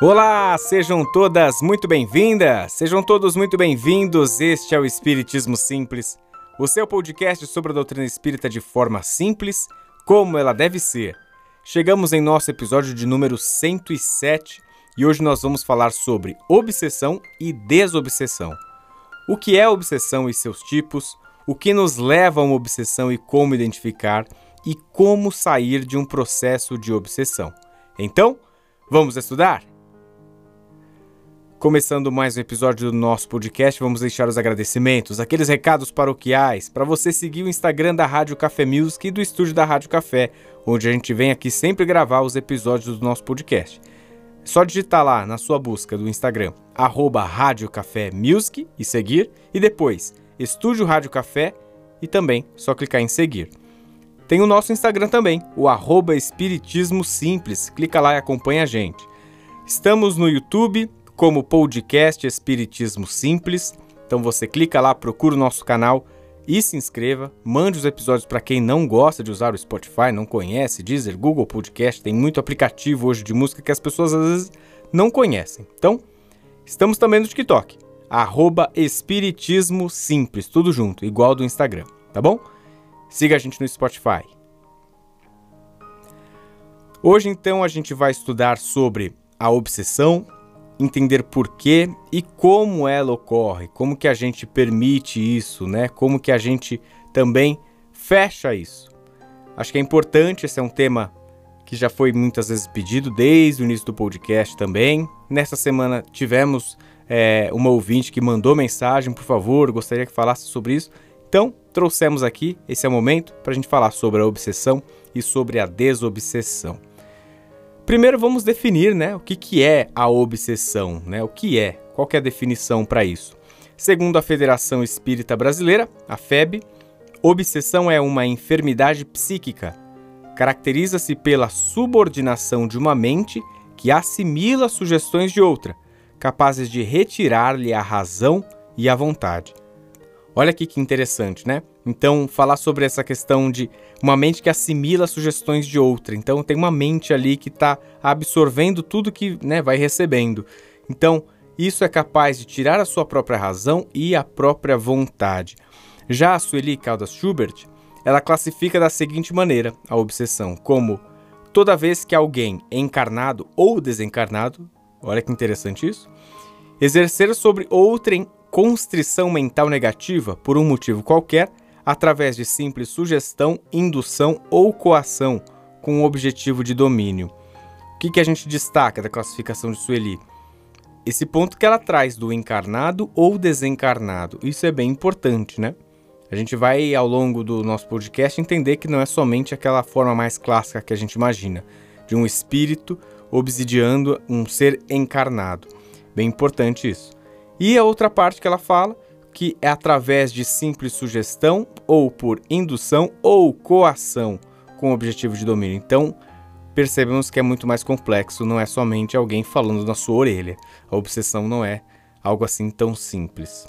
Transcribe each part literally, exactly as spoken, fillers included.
Olá, sejam todas muito bem-vindas, sejam todos muito bem-vindos. Este é o Espiritismo Simples, o seu podcast sobre a doutrina espírita de forma simples, como ela deve ser. Chegamos em nosso episódio de número cento e sete e hoje nós vamos falar sobre obsessão e desobsessão. O que é obsessão e seus tipos, o que nos leva a uma obsessão e como identificar, e como sair de um processo de obsessão. Então, vamos estudar? Começando mais um episódio do nosso podcast, vamos deixar os agradecimentos, aqueles recados paroquiais, para você seguir o Instagram da Rádio Café Music e do estúdio da Rádio Café, onde a gente vem aqui sempre gravar os episódios do nosso podcast. É só digitar lá na sua busca do Instagram, arroba Rádio Café Music e seguir, e depois, Estúdio Rádio Café, e também só clicar em seguir. Tem o nosso Instagram também, o arroba Espiritismo Simples, clica lá e acompanha a gente. Estamos no YouTube como podcast Espiritismo Simples, então você clica lá, procura o nosso canal e se inscreva, mande os episódios para quem não gosta de usar o Spotify, não conhece, Deezer, Google Podcast, tem muito aplicativo hoje de música que as pessoas às vezes não conhecem. Então, estamos também no TikTok, arroba Espiritismo Simples, tudo junto, igual do Instagram, tá bom? Siga a gente no Spotify. Hoje, então, a gente vai estudar sobre a obsessão, entender por quê e como ela ocorre, como que a gente permite isso, né? Como que a gente também fecha isso. Acho que é importante, esse é um tema que já foi muitas vezes pedido desde o início do podcast também. Nessa semana tivemos é, uma ouvinte que mandou mensagem, por favor, gostaria que falasse sobre isso. Então, trouxemos aqui, esse é o momento, para a gente falar sobre a obsessão e sobre a desobsessão. Primeiro vamos definir, né, o que, que é a obsessão, né? O que é? Qual que é a definição para isso? Segundo a Federação Espírita Brasileira, a F E B, obsessão é uma enfermidade psíquica. Caracteriza-se pela subordinação de uma mente que assimila sugestões de outra, capazes de retirar-lhe a razão e a vontade. Olha aqui que interessante, né? Então, falar sobre essa questão de uma mente que assimila sugestões de outra. Então, tem uma mente ali que está absorvendo tudo que, né, vai recebendo. Então, isso é capaz de tirar a sua própria razão e a própria vontade. Já a Sueli Caldas Schubert, ela classifica da seguinte maneira a obsessão, como toda vez que alguém encarnado ou desencarnado, olha que interessante isso, exercer sobre outrem constrição mental negativa por um motivo qualquer, através de simples sugestão, indução ou coação, com o objetivo de domínio. O que, que a gente destaca da classificação de Sueli? Esse ponto que ela traz do encarnado ou desencarnado. Isso é bem importante, né? A gente vai, ao longo do nosso podcast, entender que não é somente aquela forma mais clássica que a gente imagina, de um espírito obsidiando um ser encarnado. Bem importante isso. E a outra parte que ela fala, que é através de simples sugestão, ou por indução, ou coação, com o objetivo de domínio. Então, percebemos que é muito mais complexo, não é somente alguém falando na sua orelha. A obsessão não é algo assim tão simples.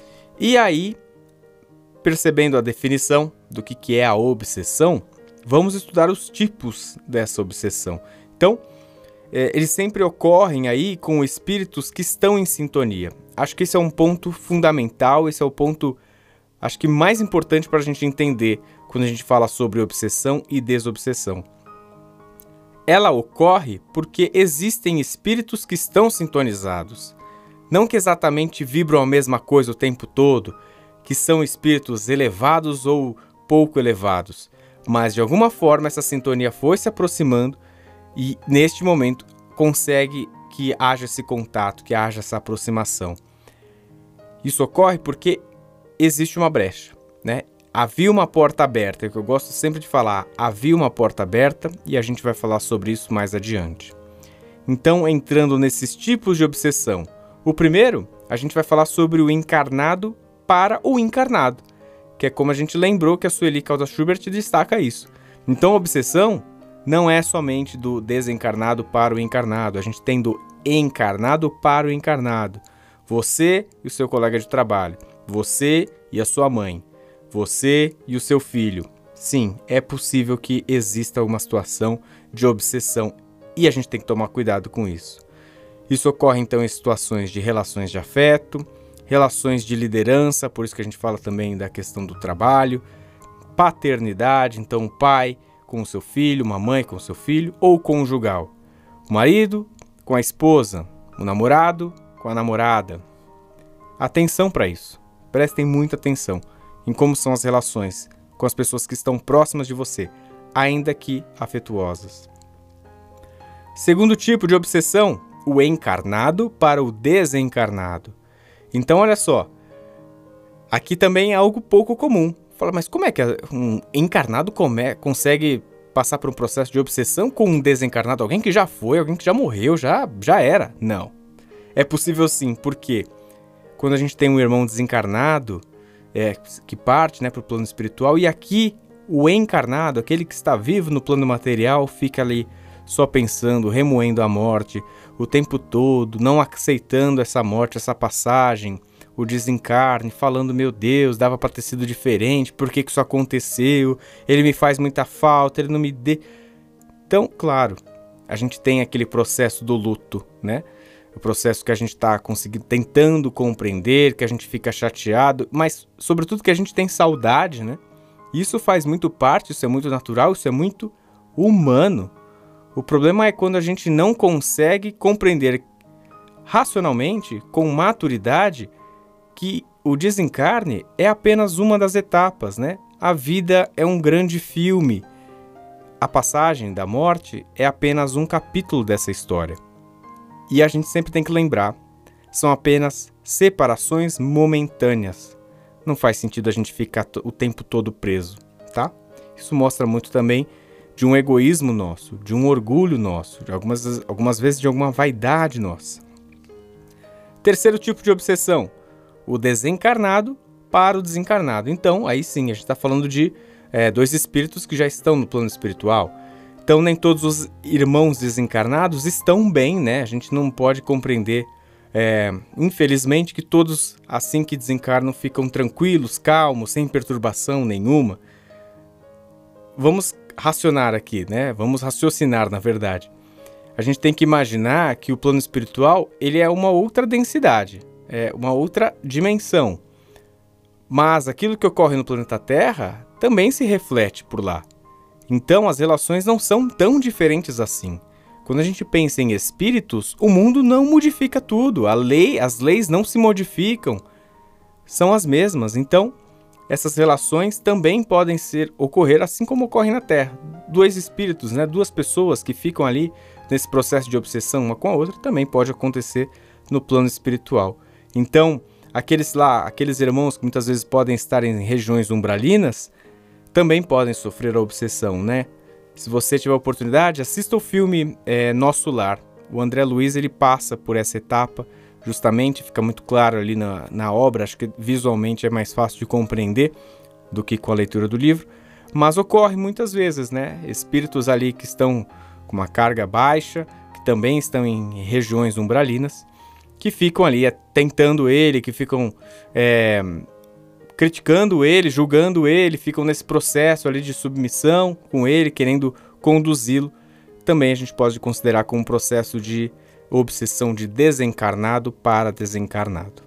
E aí, percebendo a definição do que, que é a obsessão, vamos estudar os tipos dessa obsessão. Então, é, eles sempre ocorrem aí com espíritos que estão em sintonia. Acho que esse é um ponto fundamental, esse é o ponto, acho que mais importante para a gente entender quando a gente fala sobre obsessão e desobsessão. Ela ocorre porque existem espíritos que estão sintonizados. Não que exatamente vibram a mesma coisa o tempo todo, que são espíritos elevados ou pouco elevados, mas de alguma forma essa sintonia foi se aproximando e neste momento consegue que haja esse contato, que haja essa aproximação. Isso ocorre porque existe uma brecha, né? Havia uma porta aberta, é o que eu gosto sempre de falar, havia uma porta aberta e a gente vai falar sobre isso mais adiante. Então, entrando nesses tipos de obsessão, o primeiro, a gente vai falar sobre o encarnado para o encarnado, que é como a gente lembrou que a Sueli Caldas Schubert destaca isso. Então, a obsessão não é somente do desencarnado para o encarnado, a gente tem do encarnado para o encarnado. Você e o seu colega de trabalho, você e a sua mãe, você e o seu filho. Sim, é possível que exista uma situação de obsessão e a gente tem que tomar cuidado com isso. Isso ocorre então em situações de relações de afeto, relações de liderança, por isso que a gente fala também da questão do trabalho, paternidade, então o pai com o seu filho, uma mãe com o seu filho, ou conjugal, o marido com a esposa, o namorado com a namorada. Atenção para isso, prestem muita atenção em como são as relações com as pessoas que estão próximas de você, ainda que afetuosas. Segundo tipo de obsessão, o encarnado para o desencarnado. Então, olha só, aqui também é algo pouco comum. Fala, mas como é que um encarnado come, consegue passar por um processo de obsessão com um desencarnado? Alguém que já foi, alguém que já morreu, já, já era? Não. É possível sim, porque quando a gente tem um irmão desencarnado, é, que parte, né, para o plano espiritual, e aqui o encarnado, aquele que está vivo no plano material, fica ali só pensando, remoendo a morte o tempo todo, não aceitando essa morte, essa passagem, o desencarne, falando, meu Deus, dava para ter sido diferente, por que que isso aconteceu? Ele me faz muita falta, ele não me dê... Então, claro, a gente tem aquele processo do luto, né? O processo que a gente está conseguindo, tentando compreender, que a gente fica chateado, mas sobretudo que a gente tem saudade, né? Isso faz muito parte, isso é muito natural, isso é muito humano. O problema é quando a gente não consegue compreender racionalmente, com maturidade, que o desencarne é apenas uma das etapas, né? A vida é um grande filme. A passagem da morte é apenas um capítulo dessa história. E a gente sempre tem que lembrar, são apenas separações momentâneas. Não faz sentido a gente ficar o tempo todo preso, tá? Isso mostra muito também de um egoísmo nosso, de um orgulho nosso, de algumas, algumas vezes de alguma vaidade nossa. Terceiro tipo de obsessão, o desencarnado para o desencarnado. Então, aí sim, a gente está falando de é, dois espíritos que já estão no plano espiritual. Então, nem todos os irmãos desencarnados estão bem, né? A gente não pode compreender, é, infelizmente, que todos, assim que desencarnam, ficam tranquilos, calmos, sem perturbação nenhuma. Vamos racionar aqui, né? Vamos raciocinar, na verdade. A gente tem que imaginar que o plano espiritual, ele é uma outra densidade, é uma outra dimensão. Mas aquilo que ocorre no planeta Terra também se reflete por lá. Então as relações não são tão diferentes assim. Quando a gente pensa em espíritos, o mundo não modifica tudo, a lei, as leis não se modificam, são as mesmas. Então, essas relações também podem ser, ocorrer assim como ocorre na Terra. Dois espíritos, né, duas pessoas que ficam ali nesse processo de obsessão uma com a outra, também pode acontecer no plano espiritual. Então, aqueles lá, aqueles irmãos que muitas vezes podem estar em regiões umbralinas, também podem sofrer a obsessão, né? Se você tiver a oportunidade, assista o filme é, Nosso Lar. O André Luiz, ele passa por essa etapa, justamente, fica muito claro ali na, na obra, acho que visualmente é mais fácil de compreender do que com a leitura do livro, mas ocorre muitas vezes, né? Espíritos ali que estão com uma carga baixa, que também estão em regiões umbralinas, que ficam ali é, tentando ele, que ficam é, criticando ele, julgando ele, ficam nesse processo ali de submissão com ele, querendo conduzi-lo. Também a gente pode considerar como um processo de obsessão de desencarnado para desencarnado.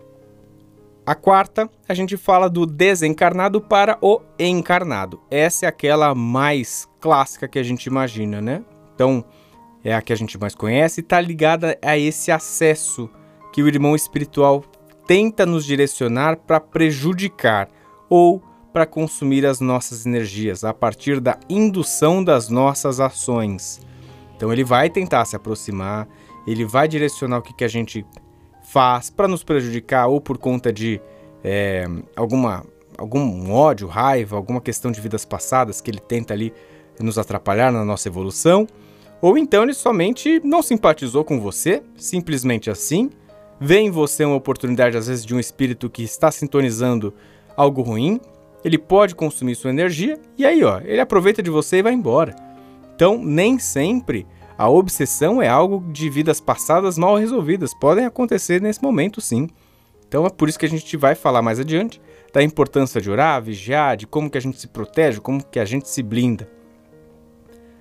A quarta, a gente fala do desencarnado para o encarnado. Essa é aquela mais clássica que a gente imagina, né? Então, é a que a gente mais conhece e está ligada a esse acesso que o irmão espiritual tenta nos direcionar para prejudicar ou para consumir as nossas energias a partir da indução das nossas ações. Então ele vai tentar se aproximar, ele vai direcionar o que, que a gente faz para nos prejudicar ou por conta de é, alguma, algum ódio, raiva, alguma questão de vidas passadas que ele tenta ali nos atrapalhar na nossa evolução, ou então ele somente não simpatizou com você, simplesmente assim, vê em você uma oportunidade às vezes de um espírito que está sintonizando algo ruim, ele pode consumir sua energia e aí ó, ele aproveita de você e vai embora. Então nem sempre a obsessão é algo de vidas passadas mal resolvidas, podem acontecer nesse momento sim. Então é por isso que a gente vai falar mais adiante da importância de orar, vigiar, de como que a gente se protege, como que a gente se blinda.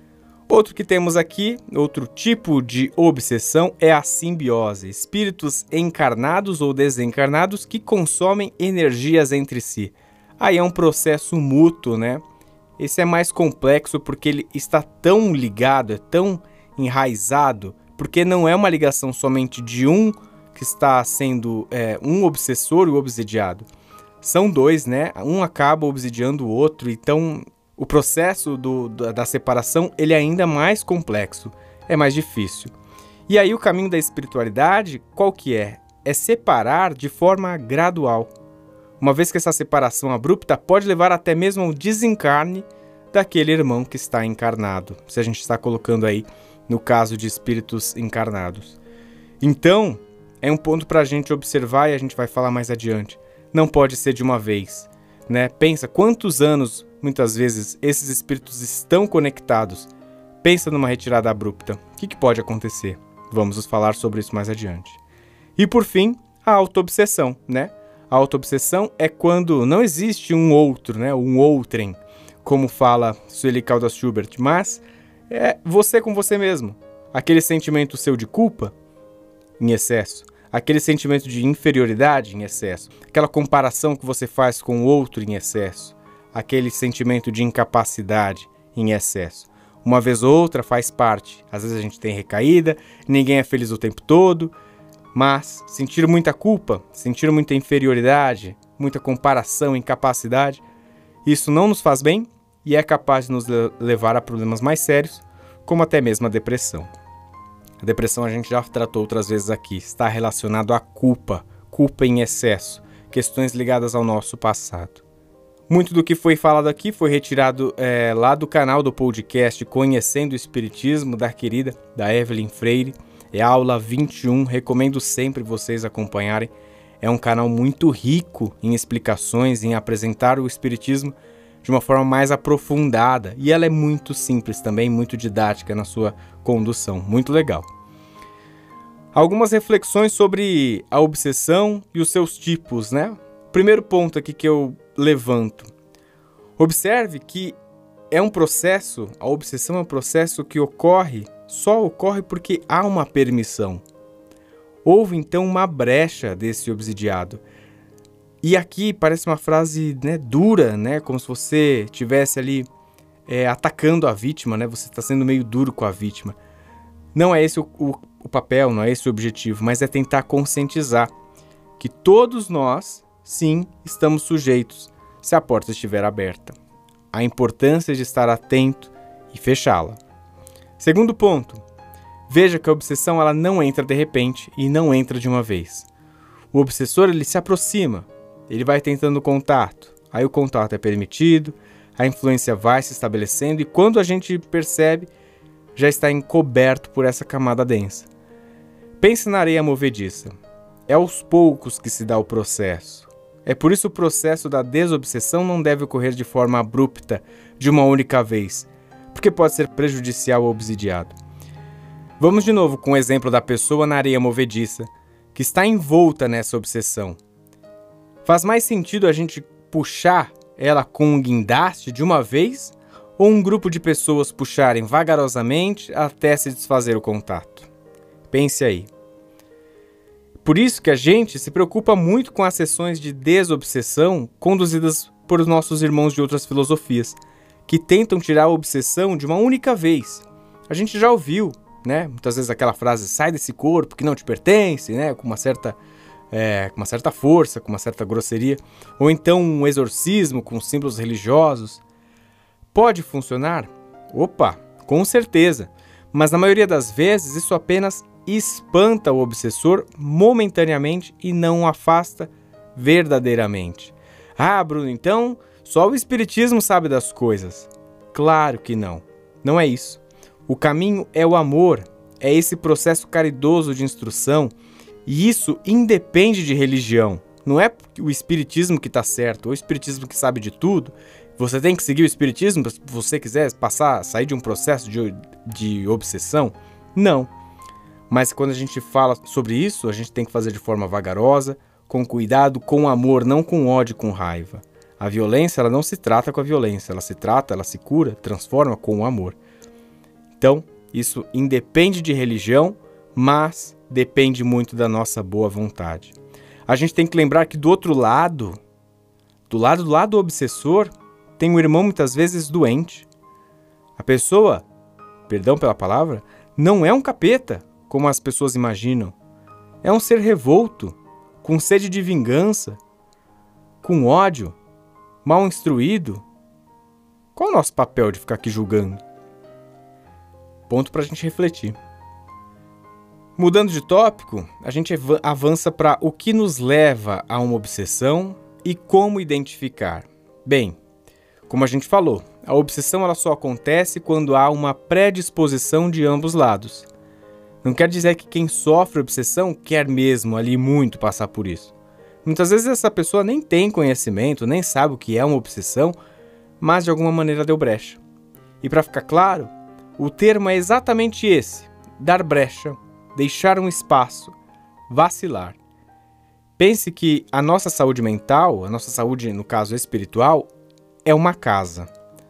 Outro que temos aqui, outro tipo de obsessão é a simbiose. Espíritos encarnados ou desencarnados que consomem energias entre si. Aí é um processo mútuo, né? Esse é mais complexo porque ele está tão ligado, é tão enraizado, porque não é uma ligação somente de um que está sendo é, um obsessor e o obsidiado. São dois, né? Um acaba obsidiando o outro, então o processo do, da separação ele é ainda mais complexo, é mais difícil. E aí o caminho da espiritualidade, qual que é? É separar de forma gradual. Uma vez que essa separação abrupta pode levar até mesmo ao desencarne daquele irmão que está encarnado, se a gente está colocando aí no caso de espíritos encarnados. Então, é um ponto para a gente observar e a gente vai falar mais adiante. Não pode ser de uma vez, né? Pensa quantos anos, muitas vezes, esses espíritos estão conectados. Pensa numa retirada abrupta. O que, que pode acontecer? Vamos falar sobre isso mais adiante. E por fim, a autoobsessão, né? A autoobsessão é quando não existe um outro, né? Um outrem, como fala Sueli Caldas Schubert, mas é você com você mesmo. Aquele sentimento seu de culpa em excesso, aquele sentimento de inferioridade em excesso, aquela comparação que você faz com o outro em excesso, aquele sentimento de incapacidade em excesso. Uma vez ou outra faz parte. Às vezes a gente tem recaída, ninguém é feliz o tempo todo, mas sentir muita culpa, sentir muita inferioridade, muita comparação, incapacidade, isso não nos faz bem e é capaz de nos levar a problemas mais sérios, como até mesmo a depressão. A depressão a gente já tratou outras vezes aqui, está relacionado à culpa, culpa em excesso, questões ligadas ao nosso passado. Muito do que foi falado aqui foi retirado é, lá do canal do podcast Conhecendo o Espiritismo, da querida, da Evelyn Freire. É a aula vinte e um, recomendo sempre vocês acompanharem. É um canal muito rico em explicações, em apresentar o Espiritismo de uma forma mais aprofundada. E ela é muito simples também, muito didática na sua condução. Muito legal. Algumas reflexões sobre a obsessão e os seus tipos, né? Primeiro ponto aqui que eu levanto. Observe que é um processo, a obsessão é um processo que ocorre, só ocorre porque há uma permissão. Houve então uma brecha desse obsidiado. E aqui parece uma frase, né, dura, né, como se você estivesse ali é, atacando a vítima, né, você está sendo meio duro com a vítima. Não é esse o, o, o papel, não é esse o objetivo, mas é tentar conscientizar que todos nós, sim, estamos sujeitos se a porta estiver aberta. A importância de estar atento e fechá-la. Segundo ponto, veja que a obsessão ela não entra de repente e não entra de uma vez. O obsessor ele se aproxima, ele vai tentando contato, aí o contato é permitido, a influência vai se estabelecendo e quando a gente percebe, já está encoberto por essa camada densa. Pense na areia movediça. É aos poucos que se dá o processo. É por isso o processo da desobsessão não deve ocorrer de forma abrupta, de uma única vez, porque pode ser prejudicial ao obsidiado. Vamos de novo com o exemplo da pessoa na areia movediça, que está envolta nessa obsessão. Faz mais sentido a gente puxar ela com um guindaste de uma vez ou um grupo de pessoas puxarem vagarosamente até se desfazer o contato? Pense aí. Por isso que a gente se preocupa muito com as sessões de desobsessão conduzidas por os nossos irmãos de outras filosofias, que tentam tirar a obsessão de uma única vez. A gente já ouviu, né? Muitas vezes aquela frase, sai desse corpo que não te pertence, né? Com uma certa, é, com uma certa força, com uma certa grosseria. Ou então um exorcismo com símbolos religiosos. Pode funcionar? Opa, com certeza. Mas na maioria das vezes isso apenas espanta o obsessor momentaneamente e não o afasta verdadeiramente. Ah, Bruno, então só o Espiritismo sabe das coisas. Claro que não. Não é isso. O caminho é o amor, é esse processo caridoso de instrução e isso independe de religião. Não é o Espiritismo que está certo, ou o Espiritismo que sabe de tudo. Você tem que seguir o Espiritismo se você quiser passar, sair de um processo de, de obsessão? Não. Mas quando a gente fala sobre isso, a gente tem que fazer de forma vagarosa, com cuidado, com amor, não com ódio, com raiva. A violência, ela não se trata com a violência, ela se trata, ela se cura, transforma com o amor. Então, isso independe de religião, mas depende muito da nossa boa vontade. A gente tem que lembrar que do outro lado, do lado do lado do obsessor, tem um irmão muitas vezes doente. A pessoa, perdão pela palavra, não é um capeta, como as pessoas imaginam. É um ser revolto, com sede de vingança, com ódio, mal instruído. Qual é o nosso papel de ficar aqui julgando? Ponto para a gente refletir. Mudando de tópico, a gente avança para o que nos leva a uma obsessão e como identificar. Bem, como a gente falou, a obsessão ela só acontece quando há uma predisposição de ambos lados. Não quer dizer que quem sofre obsessão quer mesmo ali muito passar por isso. Muitas vezes essa pessoa nem tem conhecimento, nem sabe o que é uma obsessão, mas de alguma maneira deu brecha. E para ficar claro, o termo é exatamente esse: dar brecha, deixar um espaço, vacilar. Pense que a nossa saúde mental, a nossa saúde, no caso espiritual, é uma casa.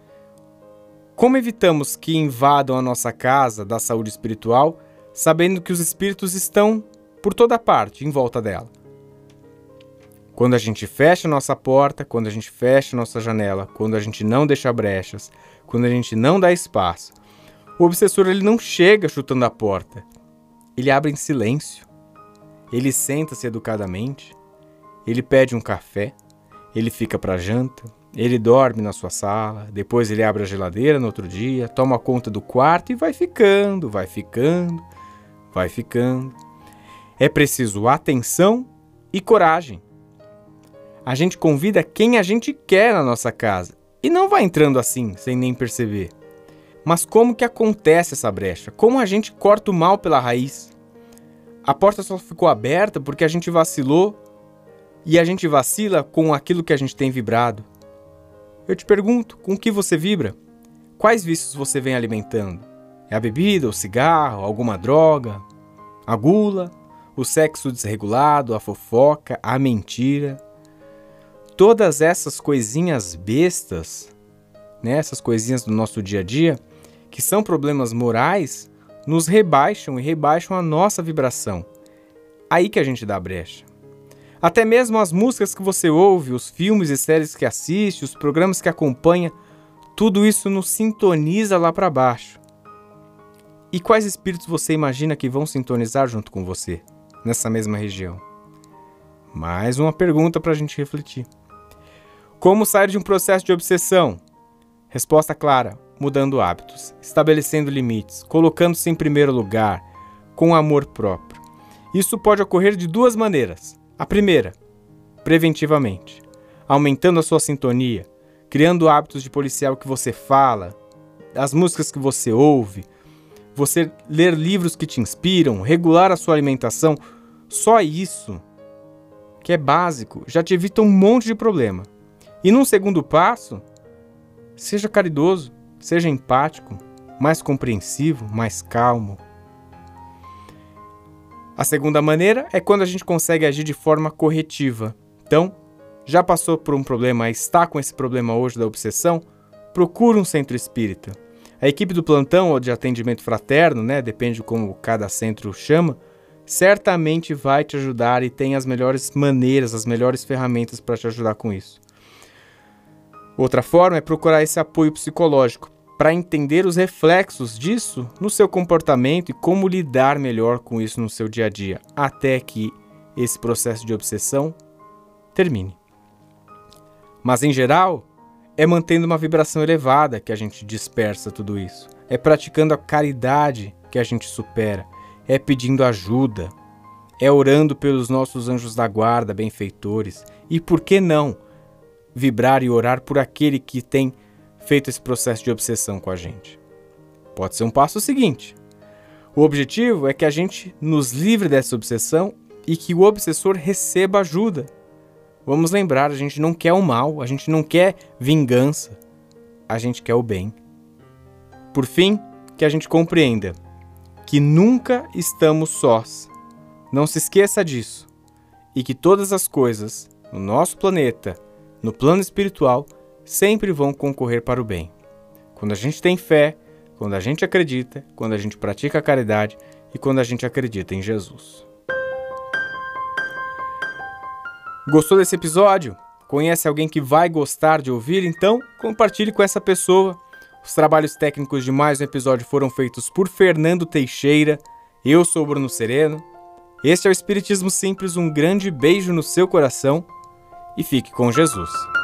Como evitamos que invadam a nossa casa da saúde espiritual, sabendo que os espíritos estão por toda parte, em volta dela? Quando a gente fecha a nossa porta, quando a gente fecha a nossa janela, quando a gente não deixa brechas, quando a gente não dá espaço, o obsessor ele não chega chutando a porta. Ele abre em silêncio. Ele senta-se educadamente. Ele pede um café. Ele fica para janta. Ele dorme na sua sala. Depois ele abre a geladeira no outro dia, toma conta do quarto e vai ficando, vai ficando, vai ficando. É preciso atenção e coragem. A gente convida quem a gente quer na nossa casa e não vai entrando assim, sem nem perceber. Mas como que acontece essa brecha? Como a gente corta o mal pela raiz? A porta só ficou aberta porque a gente vacilou e a gente vacila com aquilo que a gente tem vibrado. Eu te pergunto, com o que você vibra? Quais vícios você vem alimentando? É a bebida, o cigarro, alguma droga? A gula? O sexo desregulado, a fofoca, a mentira? Todas essas coisinhas bestas, né, essas coisinhas do nosso dia a dia, que são problemas morais, nos rebaixam e rebaixam a nossa vibração. Aí que a gente dá brecha. Até mesmo as músicas que você ouve, os filmes e séries que assiste, os programas que acompanha, tudo isso nos sintoniza lá para baixo. E quais espíritos você imagina que vão sintonizar junto com você, nessa mesma região? Mais uma pergunta para a gente refletir. Como sair de um processo de obsessão? Resposta clara: mudando hábitos, estabelecendo limites, colocando-se em primeiro lugar, com amor próprio. Isso pode ocorrer de duas maneiras. A primeira, preventivamente, aumentando a sua sintonia, criando hábitos de policial que você fala, as músicas que você ouve, você ler livros que te inspiram, regular a sua alimentação. Só isso, que é básico, já te evita um monte de problema. E num segundo passo, seja caridoso, seja empático, mais compreensivo, mais calmo. A segunda maneira é quando a gente consegue agir de forma corretiva. Então, já passou por um problema, está com esse problema hoje da obsessão? Procure um centro espírita. A equipe do plantão ou de atendimento fraterno, né, depende de como cada centro chama, certamente vai te ajudar e tem as melhores maneiras, as melhores ferramentas para te ajudar com isso. Outra forma é procurar esse apoio psicológico para entender os reflexos disso no seu comportamento e como lidar melhor com isso no seu dia a dia, até que esse processo de obsessão termine. Mas, em geral, é mantendo uma vibração elevada que a gente dispersa tudo isso. É praticando a caridade que a gente supera. É pedindo ajuda. É orando pelos nossos anjos da guarda, benfeitores. E por que não vibrar e orar por aquele que tem feito esse processo de obsessão com a gente? Pode ser um passo seguinte. O objetivo é que a gente nos livre dessa obsessão e que o obsessor receba ajuda. Vamos lembrar, a gente não quer o mal, a gente não quer vingança, a gente quer o bem. Por fim, que a gente compreenda que nunca estamos sós. Não se esqueça disso. E que todas as coisas no nosso planeta, no plano espiritual, sempre vão concorrer para o bem. Quando a gente tem fé, quando a gente acredita, quando a gente pratica a caridade e quando a gente acredita em Jesus. Gostou desse episódio? Conhece alguém que vai gostar de ouvir? Então, compartilhe com essa pessoa. Os trabalhos técnicos de mais um episódio foram feitos por Fernando Teixeira. Eu sou o Bruno Sereno. Este é o Espiritismo Simples, um grande beijo no seu coração e fique com Jesus.